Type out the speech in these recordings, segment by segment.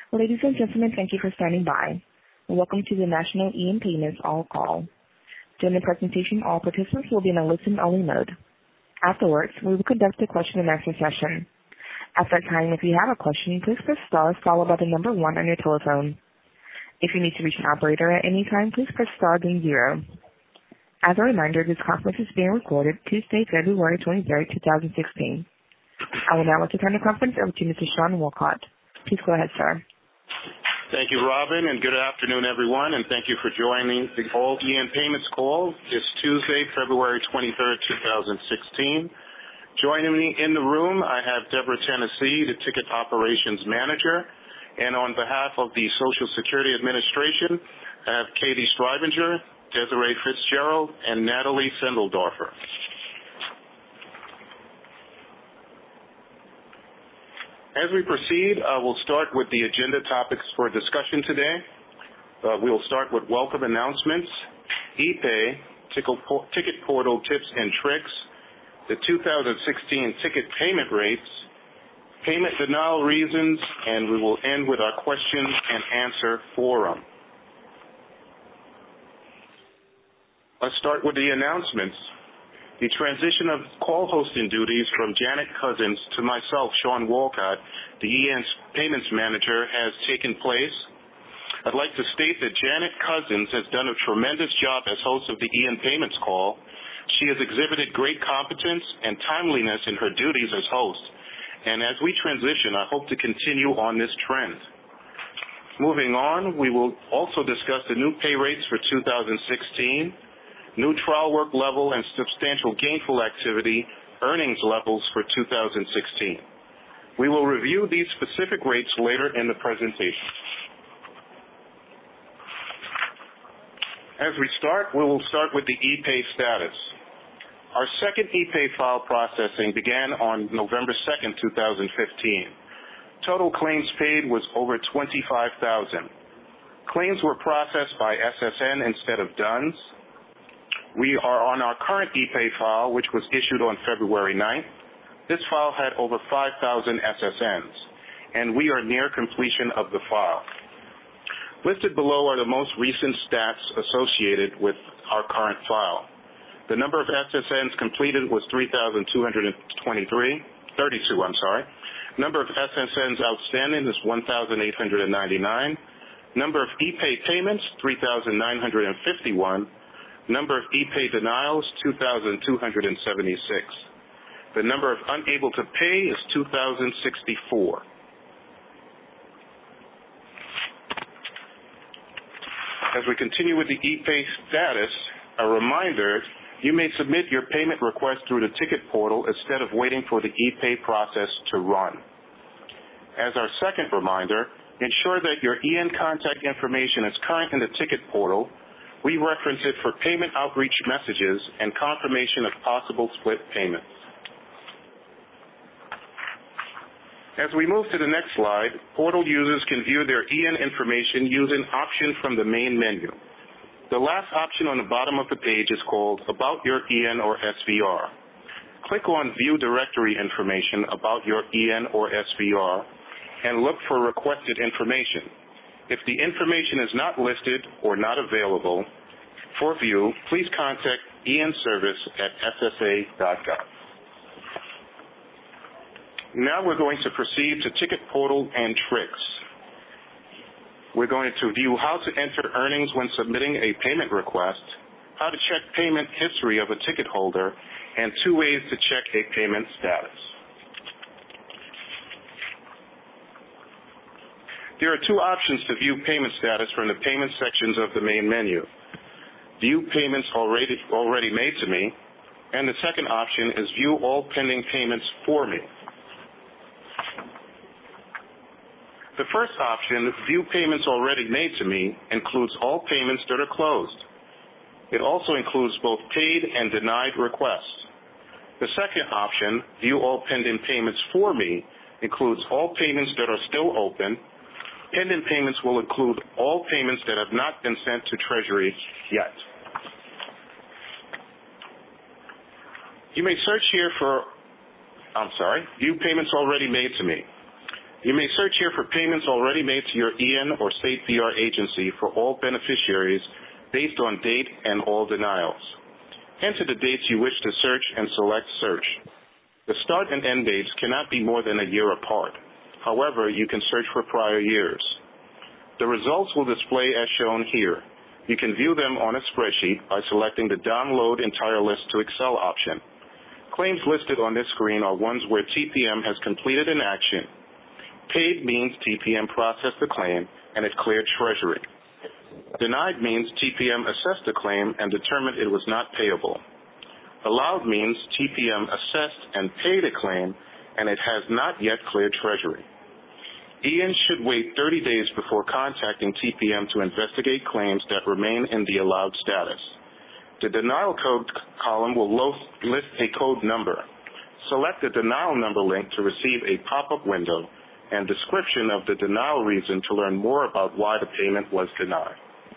Ladies and gentlemen, thank you for standing by. Welcome to the National EN Payments All Call. During the presentation, all participants will be in a listen-only mode. Afterwards, we will conduct a question-and-answer session. At that time, if you have a question, please press star followed by the number 1 on your telephone. If you need to reach an operator at any time, please press star then 0. As a reminder, this conference is being recorded Tuesday, February 23rd, 2016. I would now like to turn the conference over to Mr. Sean Walcott. Please go ahead, sir. Thank you, Robin, and good afternoon, everyone, and thank you for joining the All EN Payments call. It's Tuesday, February 23rd, 2016. Joining me in the room, I have Deborah Tennessee, the Ticket Operations Manager, and on behalf of the Social Security Administration, I have Katie Streibinger, Desiree Fitzgerald, and Natalie Sendeldorfer. As we proceed, we'll start with the agenda topics for discussion today. We'll start with welcome announcements, ePay, ticket portal tips and tricks, the 2016 ticket payment rates, payment denial reasons, and we will end with our question and answer forum. Let's start with the announcements. The transition of call hosting duties from Janet Cousins to myself, Sean Walcott, the EN Payments Manager, has taken place. I'd like to state that Janet Cousins has done a tremendous job as host of the EN Payments call. She has exhibited great competence and timeliness in her duties as host. And as we transition, I hope to continue on this trend. Moving on, we will also discuss the new pay rates for 2016, new trial work level and substantial gainful activity earnings levels for 2016. We will review these specific rates later in the presentation. As we start, we will start with the ePay status. Our second ePay file processing began on November 2nd, 2015. Total claims paid was over 25,000. Claims were processed by SSN instead of DUNS. We are on our current ePay file, which was issued on February 9th. This file had over 5,000 SSNs, and we are near completion of the file. Listed below are the most recent stats associated with our current file. The number of SSNs completed was 3,232. Number of SSNs outstanding is 1,899. Number of ePay payments, 3,951. Number of ePay denials, 2,276. The number of unable to pay is 2,064. As we continue with the ePay status, a reminder, you may submit your payment request through the ticket portal instead of waiting for the ePay process to run. As our second reminder, ensure that your EN contact information is current in the ticket portal. We reference it for payment outreach messages and confirmation of possible split payments. As we move to the next slide, portal users can view their EN information using option from the main menu. The last option on the bottom of the page is called About Your EN or SVR. Click on View Directory Information about your EN or SVR and look for requested information. If the information is not listed or not available for view, please contact enservice@ssa.gov. Now we're going to proceed to ticket portal and tricks. We're going to view how to enter earnings when submitting a payment request, how to check payment history of a ticket holder, and 2 ways to check a payment status. There are 2 options to view payment status from the payment sections of the main menu. View payments already made to me, and the second option is view all pending payments for me. The first option, view payments already made to me, includes all payments that are closed. It also includes both paid and denied requests. The second option, view all pending payments for me, includes all payments that are still open. Pending payments will include all payments that have not been sent to Treasury yet. You may search here for, view payments already made to me. You may search here for payments already made to your EN or state VR agency for all beneficiaries based on date and all denials. Enter the dates you wish to search and select Search. The start and end dates cannot be more than a year apart. However, you can search for prior years. The results will display as shown here. You can view them on a spreadsheet by selecting the Download Entire List to Excel option. Claims listed on this screen are ones where TPM has completed an action. Paid means TPM processed the claim and it cleared Treasury. Denied means TPM assessed the claim and determined it was not payable. Allowed means TPM assessed and paid a claim and it has not yet cleared Treasury. EN should wait 30 days before contacting TPM to investigate claims that remain in the allowed status. The denial code column will list a code number. Select the denial number link to receive a pop-up window and description of the denial reason to learn more about why the payment was denied.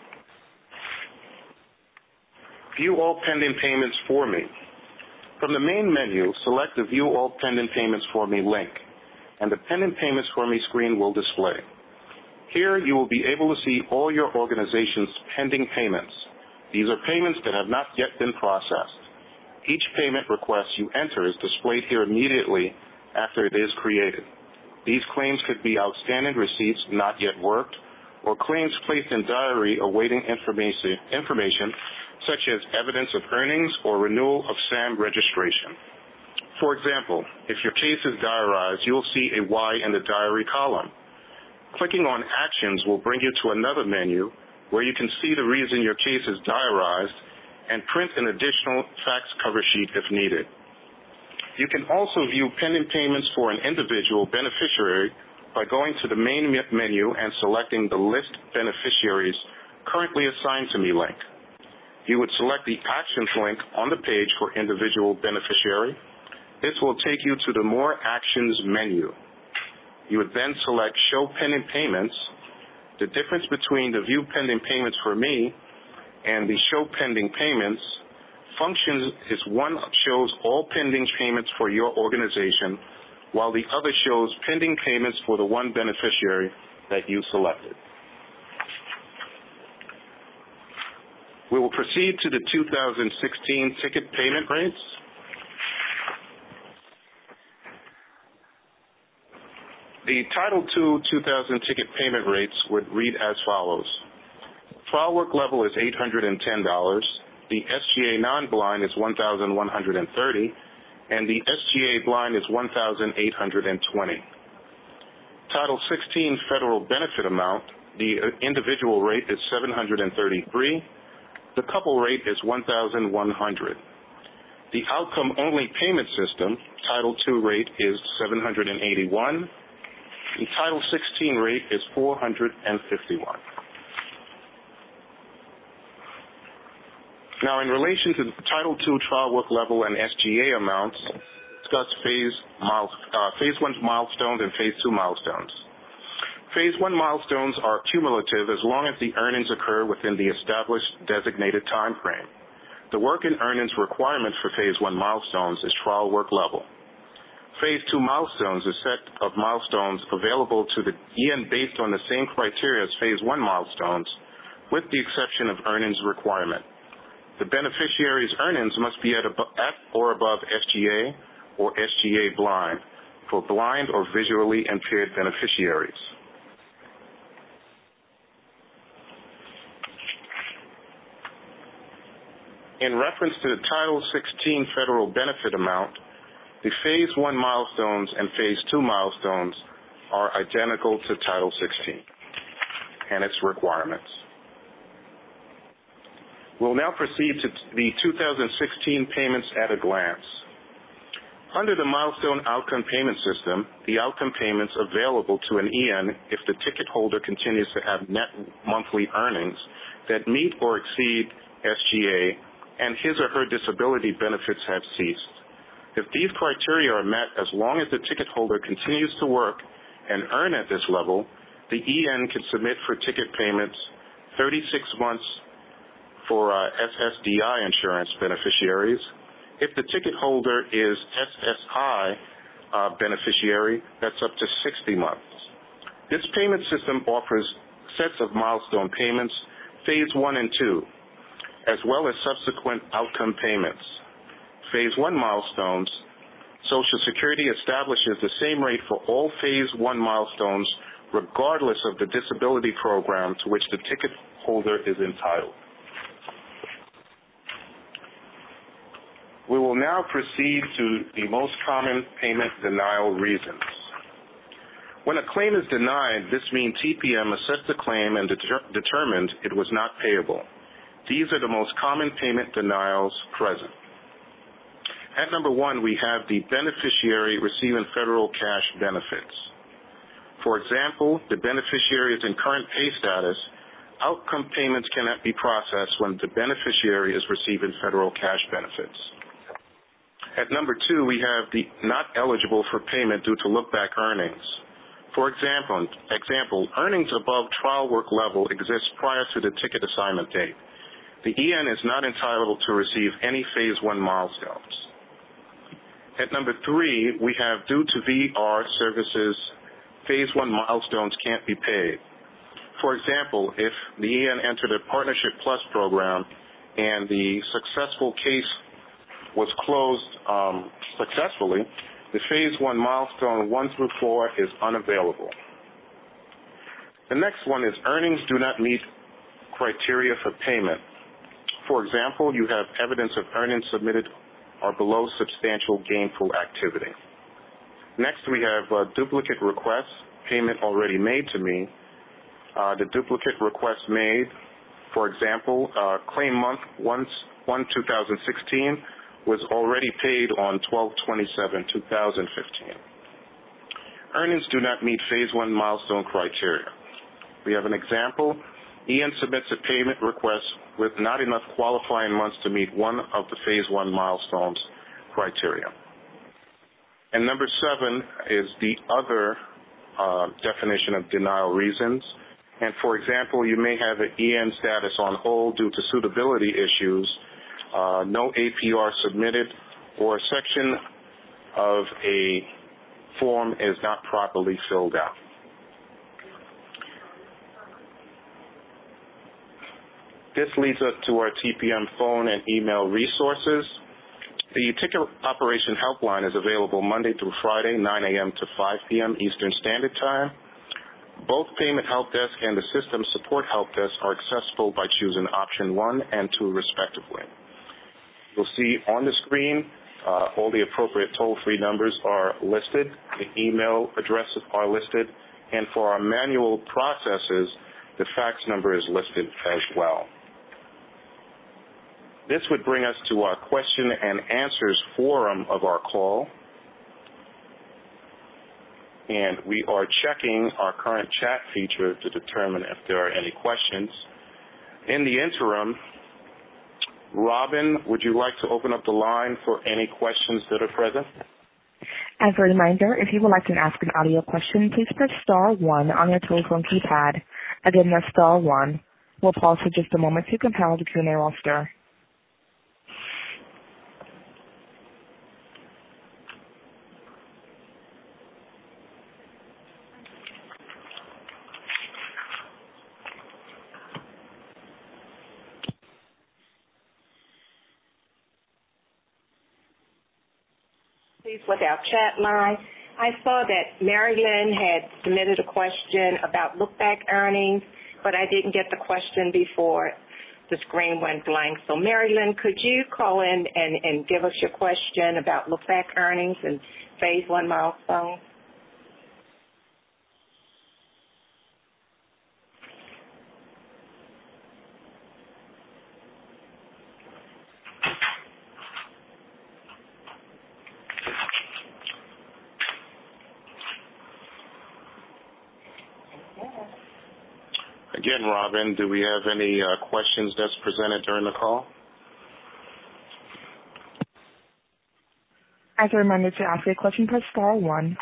View all pending payments for me. From the main menu, select the View all pending payments for me link, and the pending payments for me screen will display. Here you will be able to see all your organization's pending payments. These are payments that have not yet been processed. Each payment request you enter is displayed here immediately after it is created. These claims could be outstanding receipts not yet worked, or claims placed in diary awaiting information such as evidence of earnings or renewal of SAM registration. For example, if your case is diarized, you'll see a Y in the diary column. Clicking on Actions will bring you to another menu where you can see the reason your case is diarized and print an additional fax cover sheet if needed. You can also view pending payments for an individual beneficiary by going to the main menu and selecting the List Beneficiaries Currently Assigned to Me link. You would select the Actions link on the page for individual beneficiary. This will take you to the More Actions menu. You would then select Show Pending Payments. The difference between the View Pending Payments for me and the Show Pending Payments functions is one shows all pending payments for your organization, while the other shows pending payments for the one beneficiary that you selected. We will proceed to the 2016 ticket payment rates. The Title II 2000 ticket payment rates would read as follows. Trial work level is $810. The SGA non-blind is $1,130, and the SGA blind is $1,820. Title 16 federal benefit amount, the individual rate is $733. The couple rate is $1,100. The outcome-only payment system, Title II rate is $781. The Title 16 rate is $451. Now, in relation to the Title II trial work level and SGA amounts, discuss Phase 1 milestones and Phase 2 milestones. Phase 1 milestones are cumulative as long as the earnings occur within the established designated time frame. The work and earnings requirement for Phase 1 milestones is trial work level. Phase 2 milestones is a set of milestones available to the EN based on the same criteria as Phase 1 milestones, with the exception of earnings requirement. The beneficiary's earnings must be at or above SGA or SGA blind for blind or visually impaired beneficiaries. In reference to the Title 16 federal benefit amount, the Phase 1 milestones and Phase 2 milestones are identical to Title 16 and its requirements. We'll now proceed to the 2016 payments at a glance. Under the Milestone Outcome Payment System, the outcome payments available to an EN if the ticket holder continues to have net monthly earnings that meet or exceed SGA and his or her disability benefits have ceased. If these criteria are met as long as the ticket holder continues to work and earn at this level, the EN can submit for ticket payments 36 months for SSDI insurance beneficiaries. If the ticket holder is SSI beneficiary, that's up to 60 months. This payment system offers sets of milestone payments, Phase 1 and 2, as well as subsequent outcome payments. Phase 1 milestones, Social Security establishes the same rate for all Phase 1 milestones regardless of the disability program to which the ticket holder is entitled. We will now proceed to the most common payment denial reasons. When a claim is denied, this means TPM assessed the claim and determined it was not payable. These are the most common payment denials present. At number 1, we have the beneficiary receiving federal cash benefits. For example, the beneficiary is in current pay status. Outcome payments cannot be processed when the beneficiary is receiving federal cash benefits. At number 2, we have the not eligible for payment due to look-back earnings. For example, earnings above trial work level exist prior to the ticket assignment date. The EN is not entitled to receive any Phase 1 milestones. At number 3, we have due to VR services, Phase 1 milestones can't be paid. For example, if the EN entered a Partnership Plus program and the successful case was closed successfully, the Phase 1 milestone 1 through 4 is unavailable. The next one is earnings do not meet criteria for payment. For example, you have evidence of earnings submitted are below substantial gainful activity. Next, we have duplicate requests, payment already made to me. The duplicate request made, for example, claim month 1/2016 was already paid on 12/27/2015. Earnings do not meet Phase 1 milestone criteria. We have an example. EN submits a payment request with not enough qualifying months to meet one of the Phase 1 milestones criteria. And number 7 is the other definition of denial reasons. And for example, you may have an EN status on hold due to suitability issues, no APR submitted, or a section of a form is not properly filled out. This leads us to our TPM phone and email resources. The Ticket Operation Helpline is available Monday through Friday, 9 a.m. to 5 p.m. Eastern Standard Time. Both Payment Help Desk and the System Support Help Desk are accessible by choosing option 1 and 2 respectively. You'll see on the screen all the appropriate toll-free numbers are listed, the email addresses are listed, and for our manual processes, the fax number is listed as well. This would bring us to our question and answers forum of our call. And we are checking our current chat feature to determine if there are any questions. In the interim, Robin, would you like to open up the line for any questions that are present? As a reminder, if you would like to ask an audio question, please press star 1 on your telephone keypad. Again, that's star 1. We'll pause for just a moment to compile the Q&A roster. With our chat line, I saw that Marilyn had submitted a question about look-back earnings, but I didn't get the question before the screen went blank. So Marilyn, could you call in and give us your question about look-back earnings and Phase 1 milestones? Again, Robin, do we have any questions that's presented during the call? As a reminder, to ask a question, press star 1.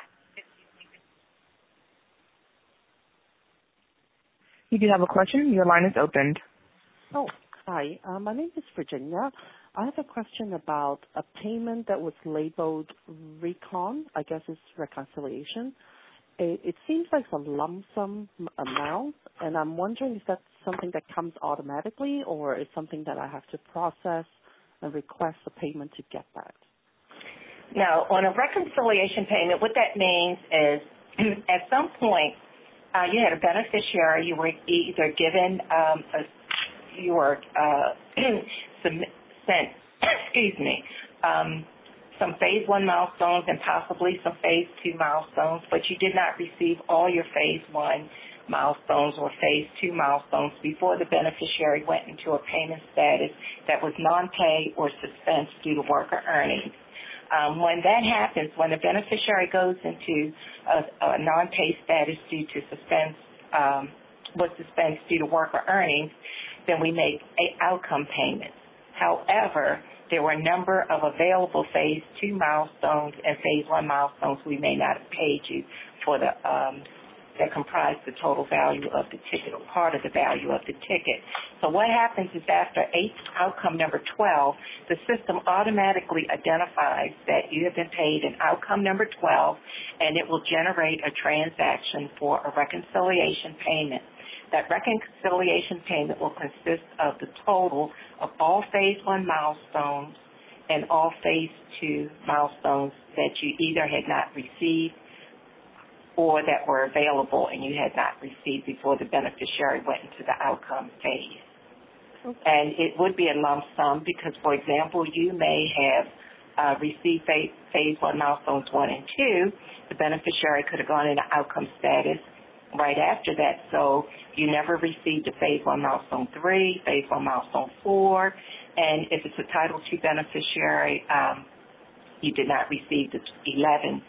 You do have a question. Your line is opened. Oh, hi. My name is Virginia. I have a question about a payment that was labeled recon, I guess it's reconciliation. it seems like a lump sum amount, and I'm wondering if that's something that comes automatically or is something that I have to process and request a payment to get that. Now, on a reconciliation payment, what that means is at some point you had a beneficiary, you were either given you were sent, some Phase 1 milestones and possibly some Phase 2 milestones, but you did not receive all your Phase 1 milestones or Phase 2 milestones before the beneficiary went into a payment status that was non-pay or suspense due to worker earnings. When that happens, when the beneficiary goes into a non-pay status due to suspense due to worker earnings, then we make outcome payments. However, there were a number of available Phase 2 milestones and Phase 1 milestones we may not have paid you for that comprise the total value of the ticket or part of the value of the ticket. So what happens is after outcome number 12, the system automatically identifies that you have been paid in outcome number 12, and it will generate a transaction for a reconciliation payment. That reconciliation payment will consist of the total of all Phase 1 milestones and all Phase 2 milestones that you either had not received or that were available and you had not received before the beneficiary went into the outcome phase. Okay. And it would be a lump sum because, for example, you may have received Phase 1 milestones 1 and 2. The beneficiary could have gone into outcome status right after that. So you never received a Phase 1 milestone 3, Phase 1 milestone 4, and if it's a Title II beneficiary, you did not receive the 11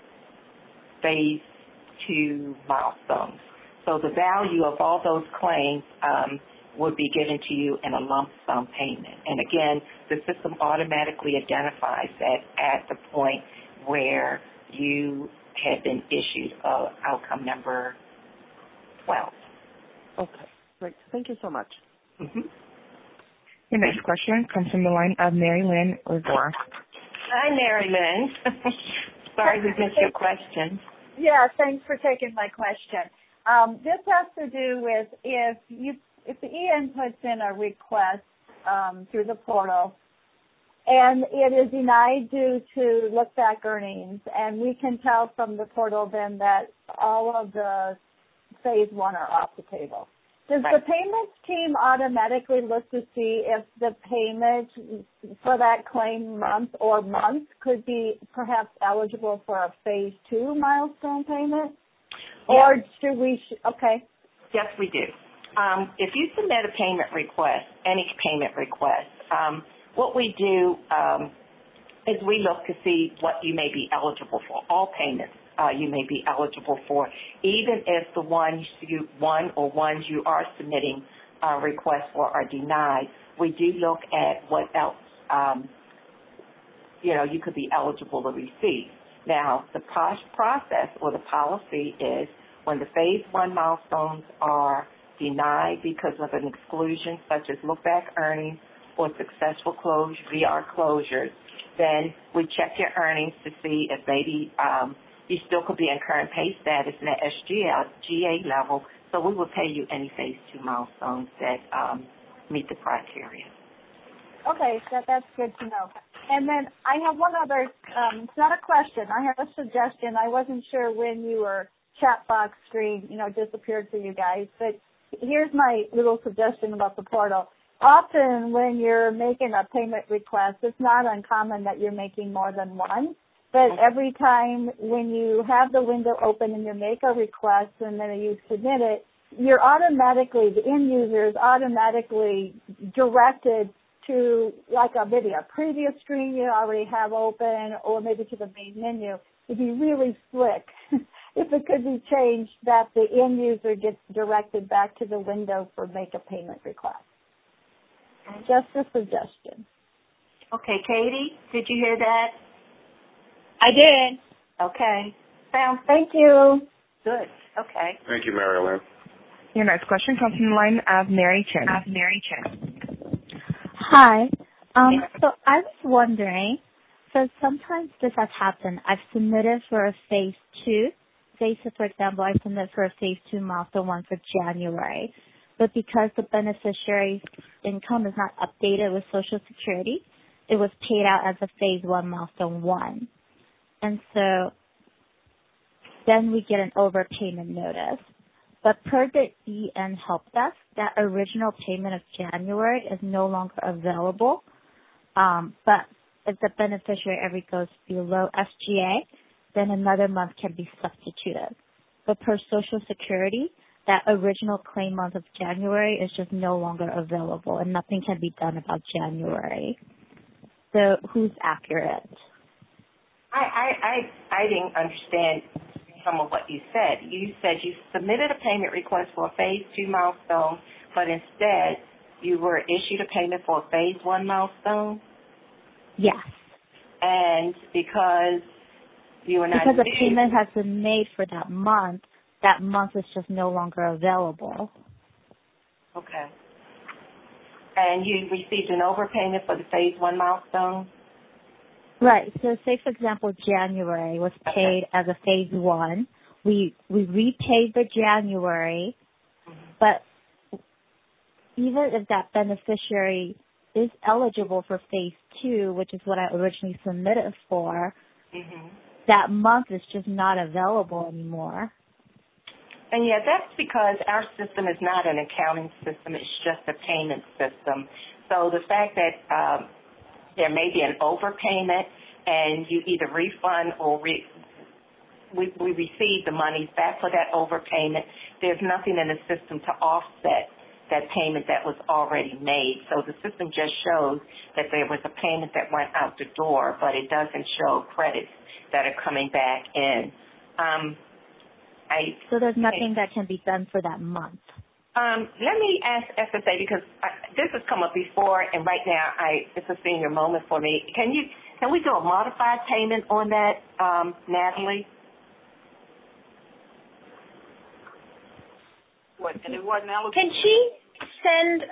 Phase 2 milestones. So the value of all those claims would be given to you in a lump sum payment. And again, the system automatically identifies that at the point where you had been issued outcome number 12. Okay, great. Thank you so much. Mm-hmm. Your next question comes from the line of Mary Lynn Rivera. Hi, Mary Lynn. Sorry we missed your question. Yeah, thanks for taking my question. This has to do with if the EN puts in a request through the portal and it is denied due to look-back earnings, and we can tell from the portal then that all of the Phase 1 are off the table. Does the payments team automatically look to see if the payment for that claim month could be perhaps eligible for a Phase 2 milestone payment? Yes. Or should we, okay. Yes, we do. If you submit a payment request, any payment request, what we do is we look to see what you may be eligible for, all payments. You may be eligible for, even if the ones you are submitting requests for are denied. We do look at what else you could be eligible to receive. Now, the process or the policy is when the Phase 1 milestones are denied because of an exclusion, such as look-back earnings or successful VR closures, then we check your earnings to see if maybe you still could be in current pay status in the SGA level, so we will pay you any Phase 2 milestones that meet the criteria. Okay, that's good to know. And then I have one other, it's not a question, I have a suggestion. I wasn't sure when your chat box screen, disappeared for you guys, but here's my little suggestion about the portal. Often when you're making a payment request, it's not uncommon that you're making more than one. But every time when you have the window open and you make a request and then you submit it, the end user is automatically directed to like maybe a previous screen you already have open or maybe to the main menu. It'd be really slick if it could be changed that the end user gets directed back to the window for make a payment request. Just a suggestion. Okay, Katie, did you hear that? I did. Okay. Thank you. Good. Okay. Thank you, Marilyn. Your next question comes from the line of Mary Chen. Hi. So I was wondering, so sometimes this has happened. I've submitted for a Phase 2, say, for example, I submit for a phase 2 milestone 1 for January, but because the beneficiary's income is not updated with Social Security, it was paid out as a phase 1 milestone 1. And so then we get an overpayment notice. But per the EN help desk, that original payment of January is no longer available. But if the beneficiary ever goes below SGA, then another month can be substituted. But per Social Security, that original claim month of January is just no longer available, and nothing can be done about January. So who's accurate? I didn't understand some of what you said. You said you submitted a payment request for a phase 2 milestone, but instead you were issued a payment for a phase 1 milestone? Yes. And because you were not... Because a payment has been made for that month is just no longer available. Okay. And you received an overpayment for the phase 1 milestone? Right. So say, for example, January was paid as a phase 1. We repaid the January, but even if that beneficiary is eligible for phase 2, which is what I originally submitted for, that month is just not available anymore. And yeah, that's because our system is not an accounting system. It's just a payment system. So the fact that there may be an overpayment and you either refund or we receive the monies back for that overpayment, there's nothing in the system to offset that payment that was already made. So the system just shows that there was a payment that went out the door, but it doesn't show credits that are coming back in. So there's nothing that can be done for that month. Let me ask SSA, because this has come up before, and right now it's a senior moment for me. Can we do a modified payment on that, Natalie? Can she send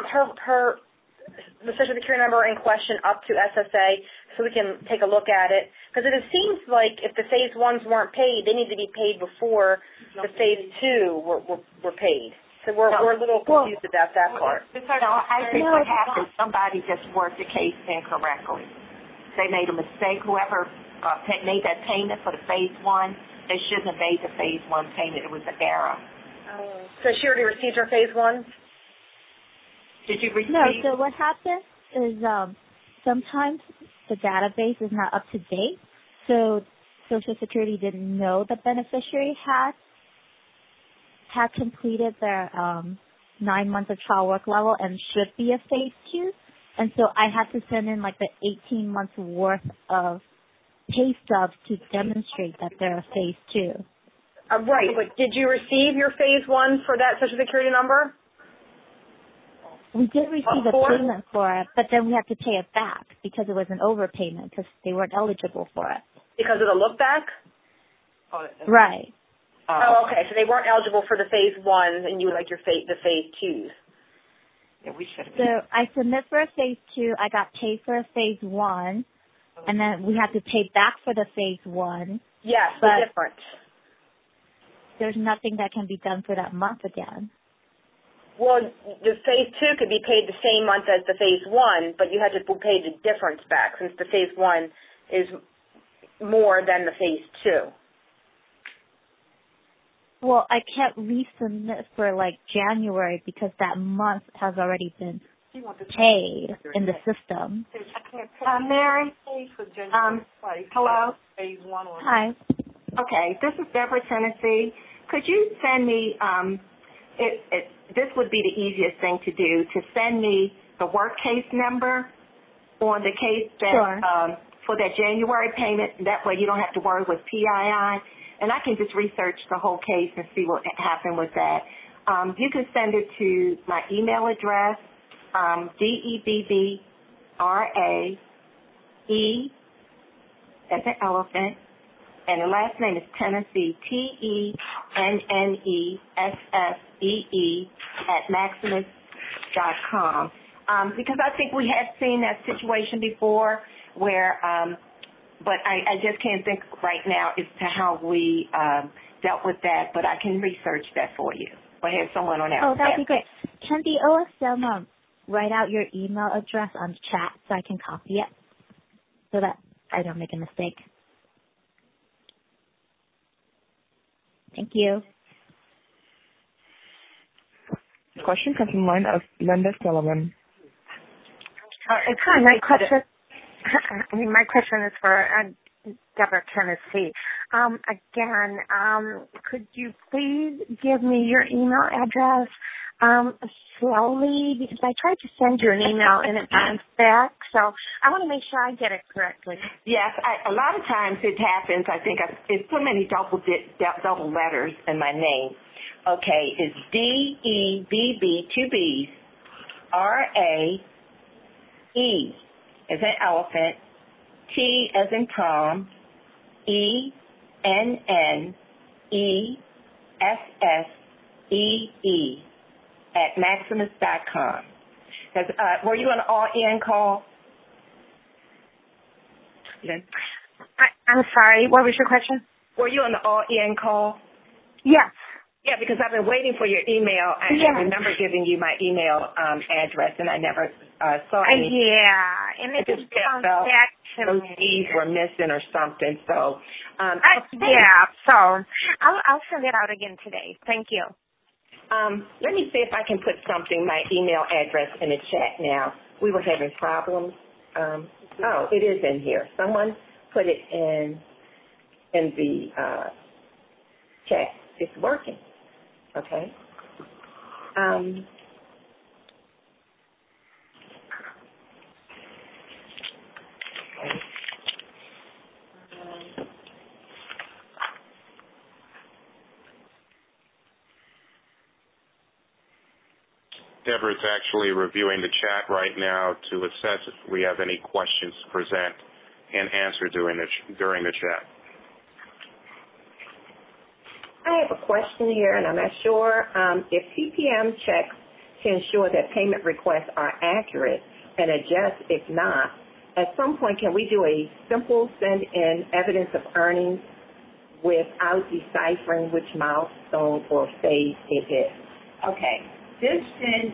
the Social Security number in question up to SSA so we can take a look at it? Because it seems like if the phase 1s weren't paid, they need to be paid before the phase 2 were paid. So we're a little confused about that part. I think what happened, somebody just worked the case incorrectly. They made a mistake. Whoever made that payment for the phase 1, they shouldn't have made the phase 1 payment. It was an error. So she already received her phase 1? Did you receive? No, so what happens is sometimes the database is not up to date. So Social Security didn't know the beneficiary had completed their 9 months of trial work level and should be a phase 2. And so I had to send in like the 18 months worth of pay stubs to demonstrate that they're a phase 2. Right, but did you receive your phase 1 for that Social Security number? We did receive a payment for it, but then we had to pay it back because it was an overpayment because they weren't eligible for it. Because of the look back? Right. Oh, okay. So they weren't eligible for the phase 1, and you would like the phase 2s. Yeah, we should have. So I submit for a phase 2. I got paid for a phase 1, and then we had to pay back for the phase 1. Yes, the difference. There's nothing that can be done for that month again. Well, the phase 2 could be paid the same month as the phase 1, but you had to pay the difference back since the phase 1 is more than the phase 2. Well, I can't resubmit for like January because that month has already been paid in the system. Mary? Hello? Hi. Okay, this is Deborah, Tennessee. Could you send me, this would be the easiest thing to do, to send me the work case number on the case that, for that January payment. That way you don't have to worry with PII. And I can just research the whole case and see what happened with that. You can send it to my email address, DEBBRAE, as an elephant, and the last name is Tennessee, TENNESSEE @maximus.com. Because I think we had seen that situation before where, but I just can't think right now as to how we dealt with that, but I can research that for you. Or have someone on our Oh, that'd be great. Can the OSM write out your email address on chat so I can copy it so that I don't make a mistake? Thank you. Question comes from the line of Linda Sullivan. Hi, my question is for Deborah Tennessee. Again, could you please give me your email address slowly, because I tried to send you an email and it bounced back, so I want to make sure I get it correctly. Yes, a lot of times it happens. I think it's so many double letters in my name. Okay, it's D-E-B-B, 2 B's, R-A-E as in elephant, T as in Tom, E-N-N-E-S-S-E-E at Maximus.com. Were you on an all-in call? I'm sorry, what was your question? Were you on the all-in call? Yes. Yeah, because I've been waiting for your email. I remember giving you my email address, and I never saw it. Yeah, and it just bounced back to those me. E's were missing or something. So, so I'll send it out again today. Thank you. Let me see if I can put my email address in the chat now. We were having problems. It is in here. Someone put it in the chat. It's working. Okay. Deborah's actually reviewing the chat right now to assess if we have any questions to present and answer during the chat. I have a question here, and I'm not sure if CPM checks to ensure that payment requests are accurate and adjust if not. At some point, can we do a simple send-in evidence of earnings without deciphering which milestone or phase it is? Okay. This is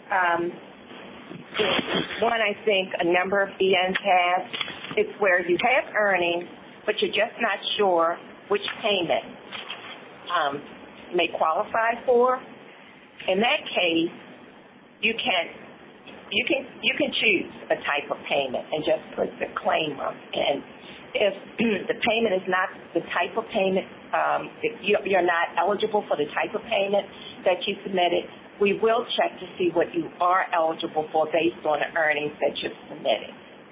one I think a number of ENs have. It's where you have earnings, but you're just not sure which payment may qualify for. In that case, you can choose a type of payment and just put the claim up. And if the payment is not the type of payment, if you're not eligible for the type of payment that you submitted, we will check to see what you are eligible for based on the earnings that you've submitted.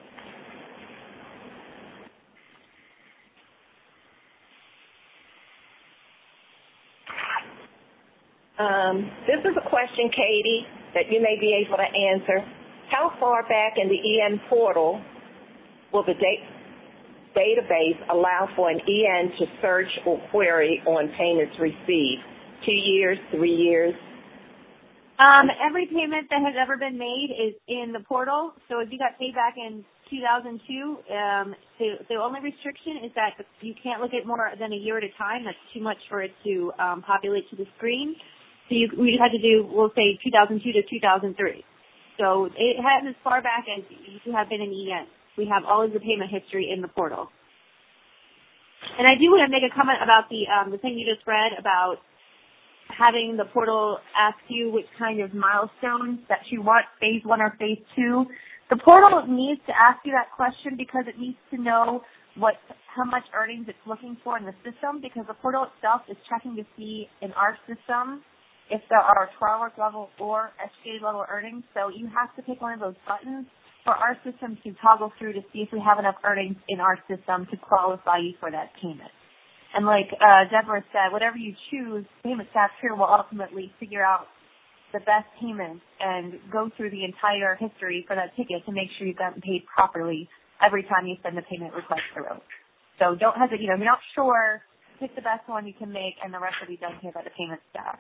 This is a question, Katie, that you may be able to answer. How far back in the EN portal will the database allow for an EN to search or query on payments received? 2 years, 3 years? Every payment that has ever been made is in the portal. So if you got paid back in 2002, the only restriction is that you can't look at more than a year at a time. That's too much for it to populate to the screen. So we just had to do, we'll say 2002 to 2003. So it has as far back as you have been in EN. We have all of the payment history in the portal. And I do want to make a comment about the thing you just read about having the portal ask you which kind of milestones that you want, phase 1 or phase 2. The portal needs to ask you that question because it needs to know how much earnings it's looking for in the system, because the portal itself is checking to see in our system if there are trial work level or SGA level earnings. So you have to pick one of those buttons for our system to toggle through to see if we have enough earnings in our system to qualify you for that payment. And like Deborah said, whatever you choose, payment staff here will ultimately figure out the best payment and go through the entire history for that ticket to make sure you've gotten paid properly every time you send the payment request through. So don't hesitate. If you're not sure, pick the best one you can make, and the rest will be done here by the payment staff.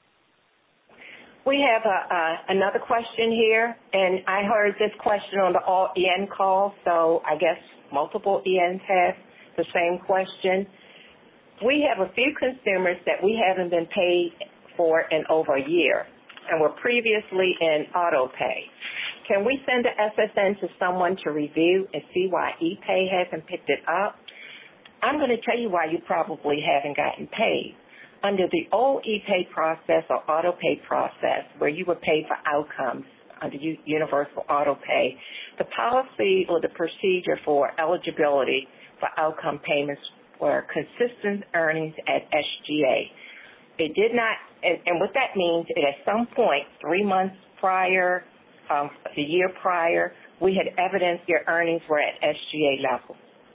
We have another question here, and I heard this question on the all-EN call, so I guess multiple ENs have the same question. We have a few consumers that we haven't been paid for in over a year and were previously in auto pay. Can we send the SSN to someone to review and see why ePay hasn't picked it up? I'm going to tell you why you probably haven't gotten paid. Under the old ePay process or auto pay process where you were paid for outcomes under universal auto pay, the policy or the procedure for eligibility for outcome payments were consistent earnings at SGA. It did not, and what that means is at some point, 3 months prior, the year prior, we had evidence your earnings were at SGA level.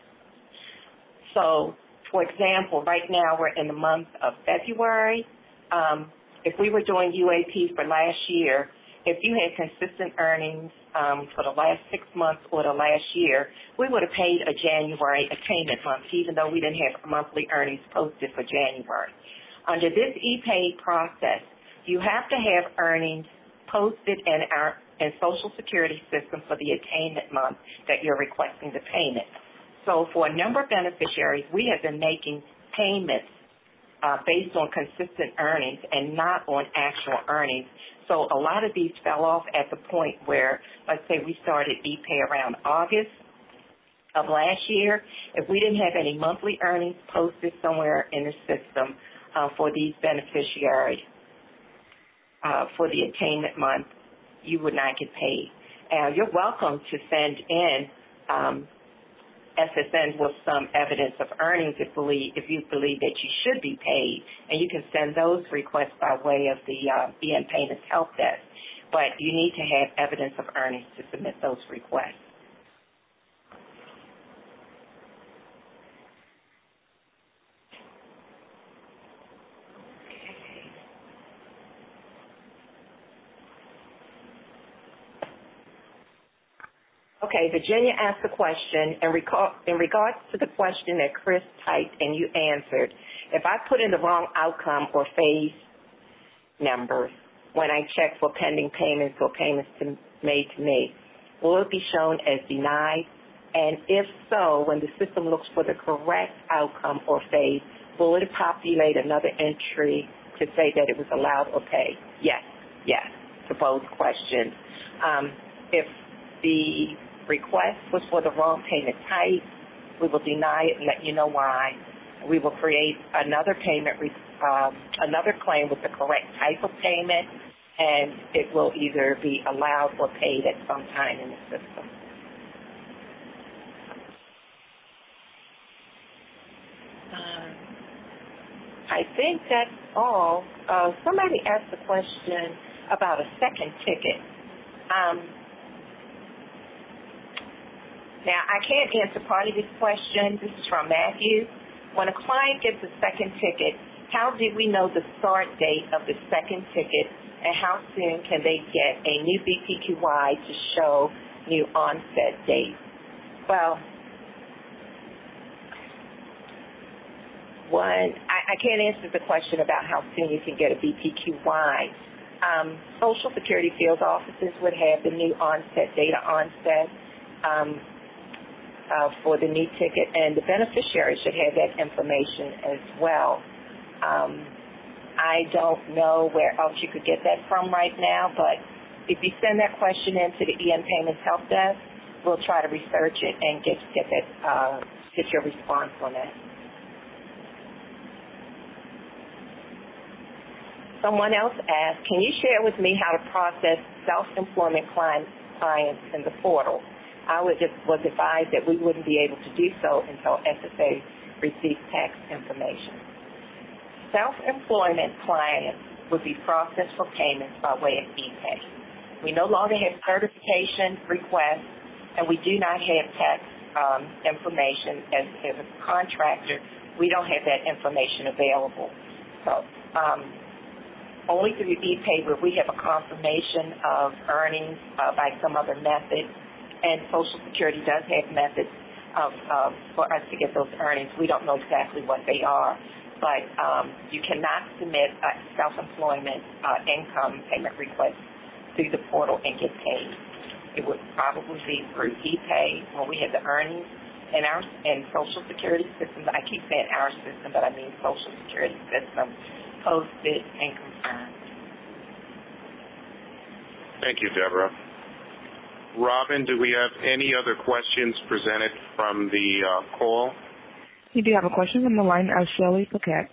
So, for example, right now we're in the month of February. If we were doing UAP for last year, if you had consistent earnings for the last 6 months or the last year, we would have paid a January attainment month, even though we didn't have monthly earnings posted for January. Under this ePay process, you have to have earnings posted in our Social Security system for the attainment month that you're requesting the payment. So for a number of beneficiaries, we have been making payments based on consistent earnings and not on actual earnings. So a lot of these fell off at the point where, let's say we started ePay around August of last year. If we didn't have any monthly earnings posted somewhere in the system for these beneficiaries for the attainment month, you would not get paid. You're welcome to send in SSN with some evidence of earnings if you believe that you should be paid, and you can send those requests by way of the EN Payments Help Desk. But you need to have evidence of earnings to submit those requests. Okay, Virginia asked a question in regards to the question that Chris typed and you answered. If I put in the wrong outcome or phase numbers when I check for pending payments or payments made to me, will it be shown as denied? And if so, when the system looks for the correct outcome or phase, will it populate another entry to say that it was allowed or paid? Yes, to both questions. If the request was for the wrong payment type, we will deny it and let you know why. We will create another payment, another claim with the correct type of payment, and it will either be allowed or paid at some time in the system. I think that's all. Somebody asked a question about a second ticket. Now, I can't answer part of this question. This is from Matthew. When a client gets a second ticket, how do we know the start date of the second ticket, and how soon can they get a new BPQY to show new onset date? Well, I can't answer the question about how soon you can get a BPQY. Social Security field offices would have the new onset, data onset, for the new ticket, and the beneficiary should have that information as well. I don't know where else you could get that from right now, but if you send that question in to the EN Payments Help Desk, we'll try to research it and get your response on that. Someone else asked, can you share with me how to process self-employment clients in the portal? I was advised that we wouldn't be able to do so until SSA receives tax information. Self-employment clients would be processed for payments by way of ePay. We no longer have certification requests, and we do not have tax information. As a contractor, we don't have that information available. So only through ePay where we have a confirmation of earnings by some other method, and Social Security does have methods for us to get those earnings. We don't know exactly what they are, but you cannot submit a self-employment income payment request through the portal and get paid. It would probably be through ePay when we have the earnings, in Social Security system. I keep saying our system, but I mean Social Security system, posted and confirmed. Thank you, Deborah. Robin, do we have any other questions presented from the call? You do have a question from the line of Shelley Paquette.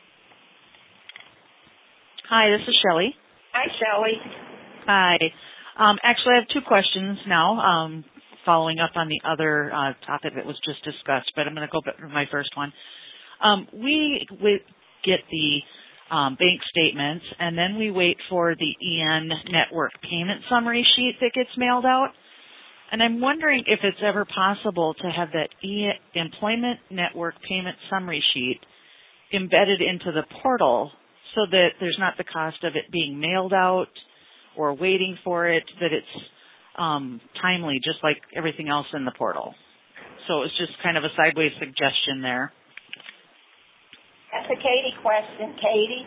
Hi, this is Shelley. Hi, Shelley. Hi. Actually, I have two questions now, following up on the other topic that was just discussed, but I'm going to go back to my first one. We get the bank statements, and then we wait for the EN Network payment summary sheet that gets mailed out. And I'm wondering if it's ever possible to have that Employment Network payment summary sheet embedded into the portal so that there's not the cost of it being mailed out or waiting for it, that it's timely, just like everything else in the portal. So it's just kind of a sideways suggestion there. That's a Katie question. Katie?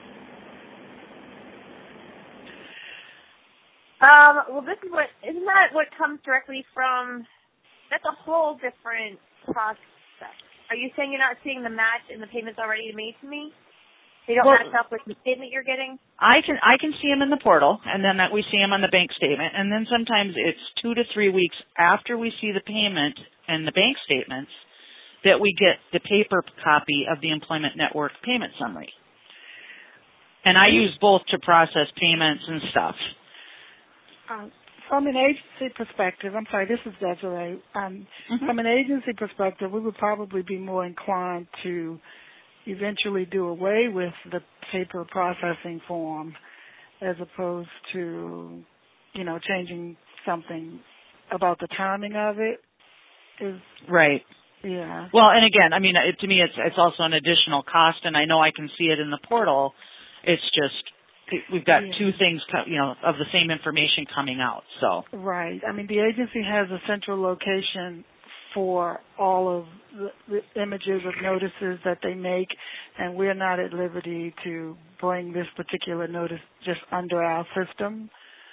Well, isn't that what comes directly from, that's a whole different process. Are you saying you're not seeing the match in the payments already made to me? They don't match up with the statement you're getting? I can see them in the portal, and then we see them on the bank statement, and then sometimes it's 2 to 3 weeks after we see the payment and the bank statements that we get the paper copy of the Employment Network payment summary. And I use both to process payments and stuff. From an agency perspective, I'm sorry, this is Desiree. From an agency perspective, we would probably be more inclined to eventually do away with the paper processing form as opposed to, changing something about the timing of it. Right. Yeah. Well, and again, I mean, to me, it's also an additional cost, and I know I can see it in the portal. It's just we've got two things, of the same information coming out. So. Right. I mean, the agency has a central location for all of the images of notices that they make, and we're not at liberty to bring this particular notice just under our system.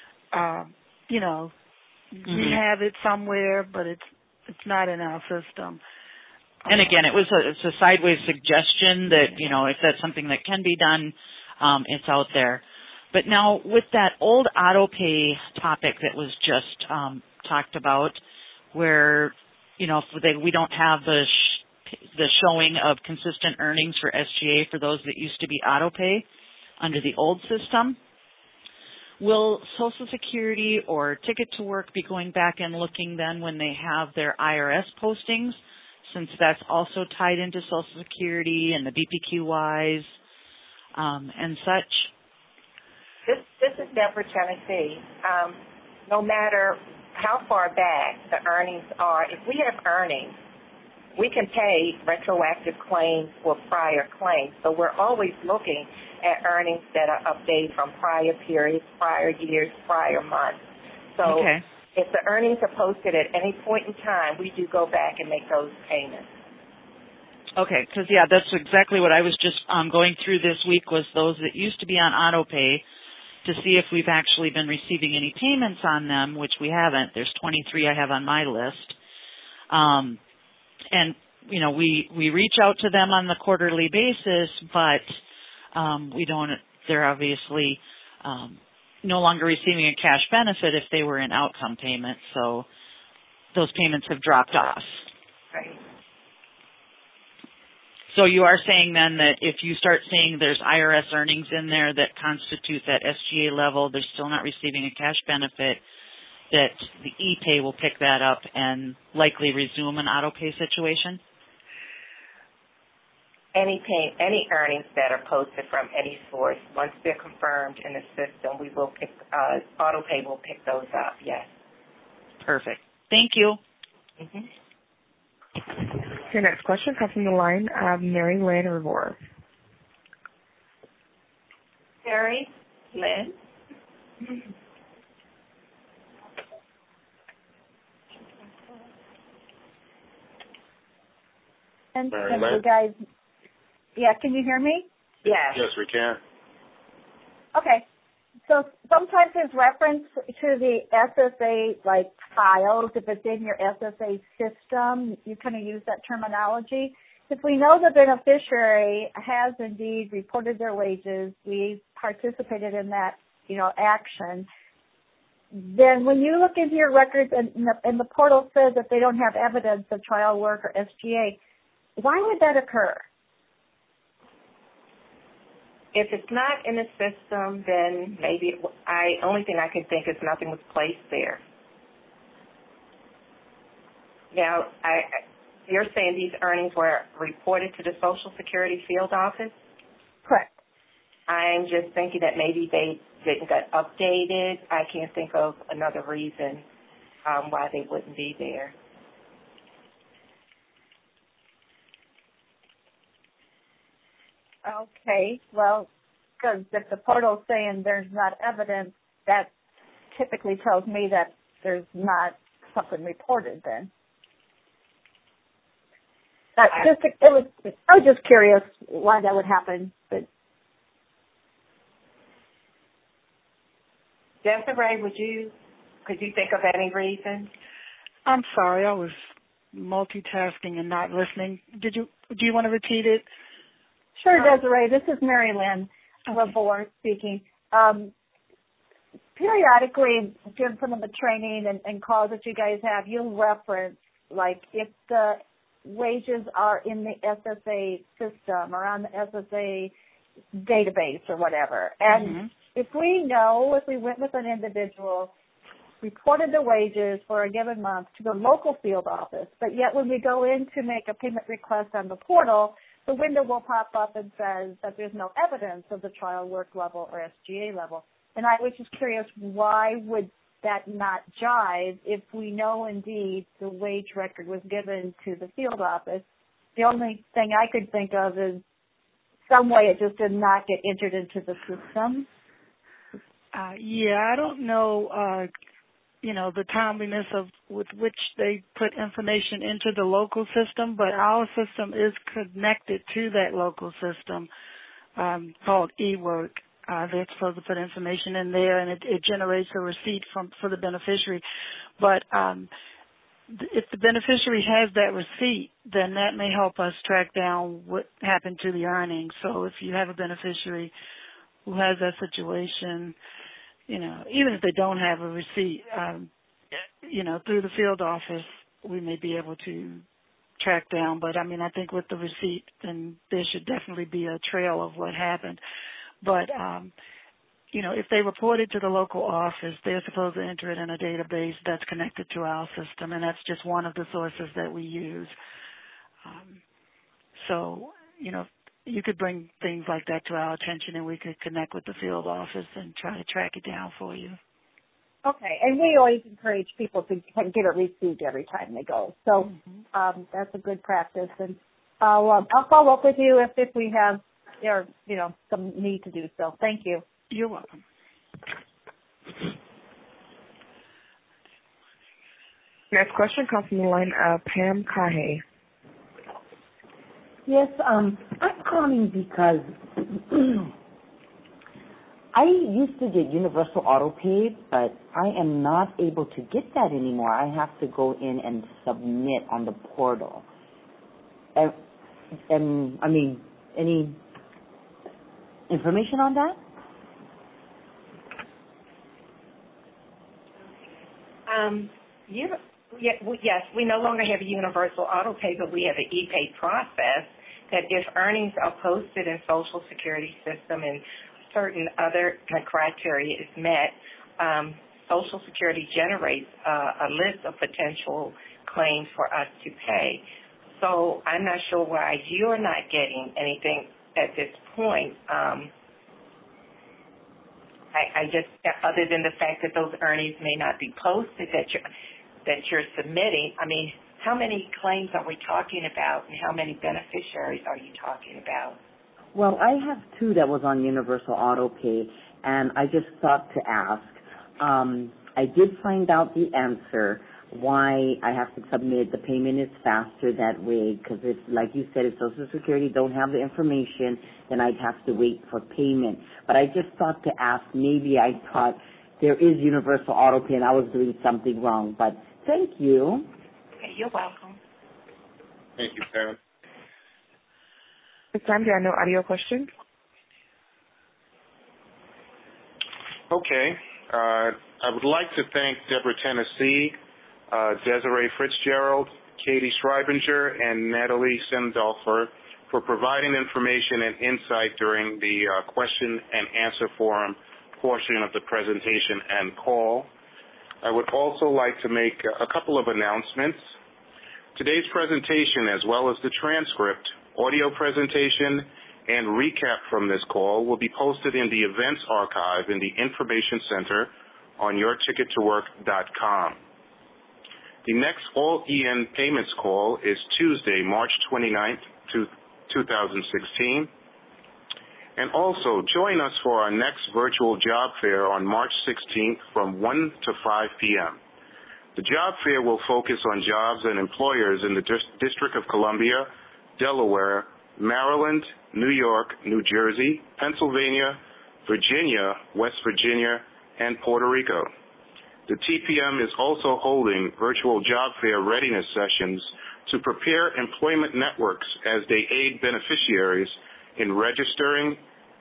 We have it somewhere, but it's not in our system. And again, it's a sideways suggestion that, if that's something that can be done, it's out there. But now with that old auto pay topic that was just talked about, where we don't have the showing of consistent earnings for SGA for those that used to be auto pay under the old system, will Social Security or Ticket to Work be going back and looking then when they have their IRS postings, since that's also tied into Social Security and the BPQYs and such? This is Deborah Tennessee. No matter how far back the earnings are, if we have earnings, we can pay retroactive claims for prior claims. So we're always looking at earnings that are updated from prior periods, prior years, prior months. So if the earnings are posted at any point in time, we do go back and make those payments. Okay, because, that's exactly what I was just going through this week, was those that used to be on auto pay, to see if we've actually been receiving any payments on them, which we haven't. There's 23 I have on my list. And, we reach out to them on the quarterly basis, but they're obviously no longer receiving a cash benefit if they were in outcome payments, so those payments have dropped off. Right. So you are saying then that if you start seeing there's IRS earnings in there that constitute that SGA level, they're still not receiving a cash benefit, that the e-pay will pick that up and likely resume an auto pay situation? Any earnings that are posted from any source, once they're confirmed in the system, we will auto pay will pick those up, yes. Perfect. Thank you. Mm-hmm. Your next question comes from the line of Mary Lynn Revore. Mary Lynn? And Mary you guys, can you hear me? Yes. Yes, we can. Okay. So sometimes there's reference to the SSA like files. If it's in your SSA system, you kind of use that terminology. If we know the beneficiary has indeed reported their wages, we participated in that, action, then when you look into your records and the portal says that they don't have evidence of trial work or SGA, why would that occur? If it's not in the system, then maybe only thing I can think is nothing was placed there. Now, you're saying these earnings were reported to the Social Security field office? Correct. I'm just thinking that maybe they didn't get updated. I can't think of another reason why they wouldn't be there. Okay, well, because if the portal's saying there's not evidence, that typically tells me that there's not something reported then. I was just curious why that would happen. But Desiree, could you think of any reason? I'm sorry, I was multitasking and not listening. Do you want to repeat it? Sure, Desiree. This is Mary Lynn Labor speaking. Periodically, during some of the training and calls that you guys have, you'll reference, like, if the wages are in the SSA system or on the SSA database or whatever. And if we went with an individual, reported the wages for a given month to the local field office, but yet when we go in to make a payment request on the portal, the window will pop up and says that there's no evidence of the trial work level or SGA level. And I was just curious, why would that not jive if we know indeed the wage record was given to the field office? The only thing I could think of is some way it just did not get entered into the system. I don't know, the timeliness with which they put information into the local system, but our system is connected to that local system called eWork. They're supposed to put information in there, and it generates a receipt for the beneficiary. But if the beneficiary has that receipt, then that may help us track down what happened to the earnings. So if you have a beneficiary who has that situation, even if they don't have a receipt, through the field office, we may be able to track down. But, I think with the receipt, then there should definitely be a trail of what happened. But, if they report it to the local office, they're supposed to enter it in a database that's connected to our system, and that's just one of the sources that we use. You could bring things like that to our attention, and we could connect with the field office and try to track it down for you. Okay, and we always encourage people to get a receipt every time they go. So that's a good practice, and I'll follow up with you if we have some need to do so. Thank you. You're welcome. Next question comes from the line of Pam Kahe. Yes, I'm calling because I used to get universal auto pay, but I am not able to get that anymore. I have to go in and submit on the portal. Any information on that? Yes, we no longer have a universal auto pay, but we have an e-pay process that if earnings are posted in Social Security system and certain other criteria is met, Social Security generates a list of potential claims for us to pay. So I'm not sure why you're not getting anything at this point. I just, other than the fact that those earnings may not be posted that you're submitting, how many claims are we talking about, and how many beneficiaries are you talking about? Well, I have two that was on universal auto pay, and I just thought to ask. I did find out the answer. why I have to submit. The payment is faster that way because if, like you said, if Social Security don't have the information, then I'd have to wait for payment. But I just thought to ask, maybe I thought there is universal auto pay and I was doing something wrong. But thank you. Okay, you're welcome. Thank you, Karen. This time, there are no audio questions. Okay. I would like to thank Deborah Tennessee, Desiree Fitzgerald, Katie Schreibinger, and Natalie Sendolfer for providing information and insight during the question and answer forum portion of the presentation and call. I would also like to make a couple of announcements. Today's presentation, as well as the transcript, audio presentation, and recap from this call will be posted in the events archive in the Information Center on yourtickettowork.com. The next All-EN Payments call is Tuesday, March 29th, 2016. And also, join us for our next virtual job fair on March 16th from 1 to 5 p.m. The job fair will focus on jobs and employers in the District of Columbia, Delaware, Maryland, New York, New Jersey, Pennsylvania, Virginia, West Virginia, and Puerto Rico. The TPM is also holding virtual job fair readiness sessions to prepare employment networks as they aid beneficiaries in registering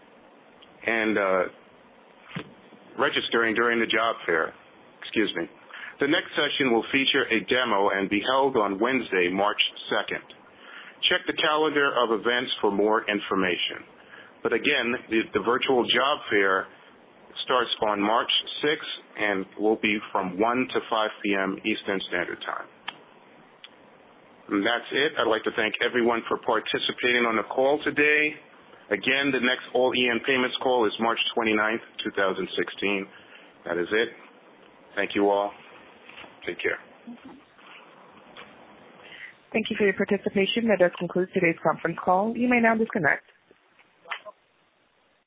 during the job fair. The next session will feature a demo and be held on Wednesday, March 2nd. Check the calendar of events for more information. But again, the virtual job fair starts on March 6th and will be from 1 to 5 p.m. Eastern Standard Time. And that's it. I'd like to thank everyone for participating on the call today. Again, the next All-EN Payments call is March 29th, 2016. That is it. Thank you all. Take care. Thank you for your participation. That does conclude today's conference call. You may now disconnect.